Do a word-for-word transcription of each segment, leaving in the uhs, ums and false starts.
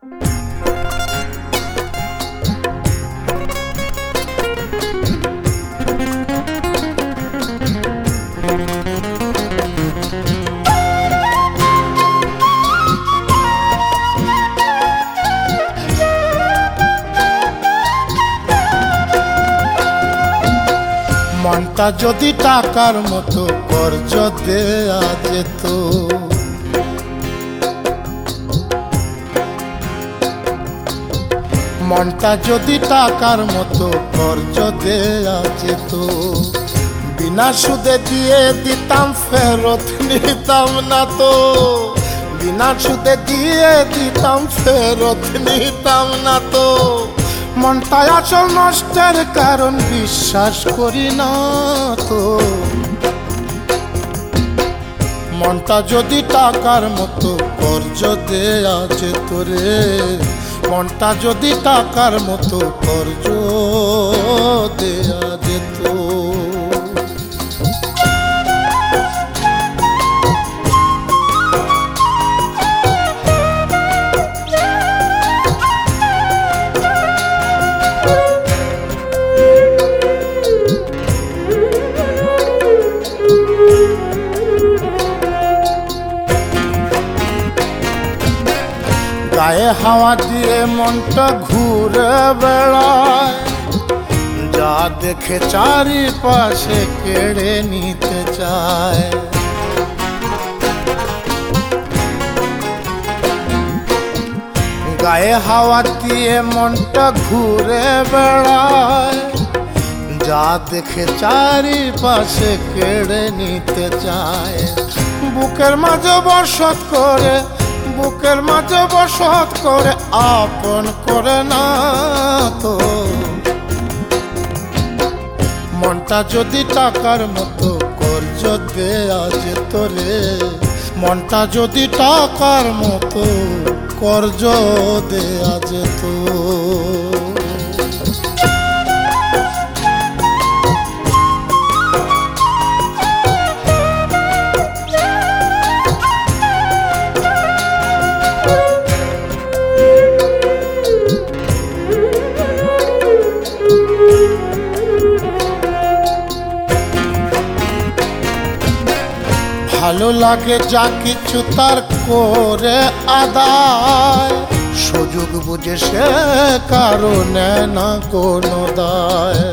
মনটা যদি টাকার মতো কর্জ দেয়া যেত, মনটা যদি টাকার মতো কর্জ দেয়া যেত, বিনা সুদে দিয়ে দিতাম ফেরত নিতাম না তো, বিনা সুদে দিয়ে দিতাম ফেরত নিতাম না তো। মনটা আসল নষ্টের কারণ বিশ্বাস করি না তো। মনটা যদি টাকার মতো কর্জ দেয়া যেত রে, মনটা যদি টাকার মতো কর্জ দেয়া যেত। গায়ে হাওয়া দিয়ে মনটা ঘুরে বেড়ায়, যা দেখে চারিপাশে কেড়ে নিতে চায়। গায়ে হাওয়া দিয়ে মনটা ঘুরে বেড়ায়, যা দেখে চারিপাশে কেড়ে নিতে চায়। বুকের মাঝে বসত করে, বুকের মাঝে বসত করে আপন করে না তো। মনটা যদি টাকার মতো কর্জ দেয়া যেত রে, মনটা যদি টাকার মতো কর্জ দেয়া যেত। ভালো লাগে যা কিছু তার করে আদায়, সুযোগ বুঝে সে কারণে না কোনো দায়।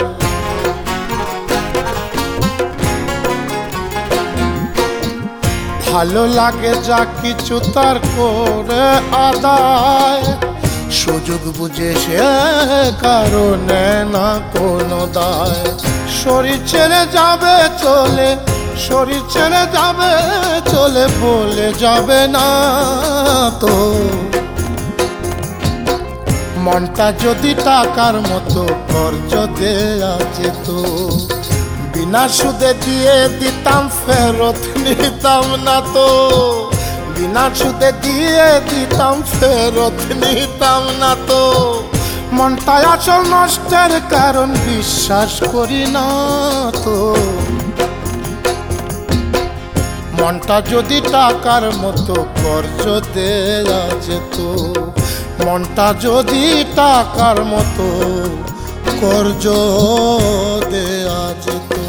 ভালো লাগে যা কিছু তার করে আদায়, সুযোগ বুঝে সে কারণে না কোনো দায়। শরীর ছেড়ে যাবে চলে, শরীর ছেড়ে যাবে চলে বলে যাবে না তো। মনটা যদি টাকার মতো কর্জ দেয়া যেত, বিনা সুদে দিয়ে দিতাম ফেরত নিতাম না তো, বিনা সুদে দিয়ে দিতাম ফেরত নিতাম না তো। মনটা আসল নষ্টের কারণ বিশ্বাস করি না তো। মনটা যদি টাকার মতো কর্জ দেয়া যেত, মনটা যদি টাকার মতো কর্জ দেয়া যেত।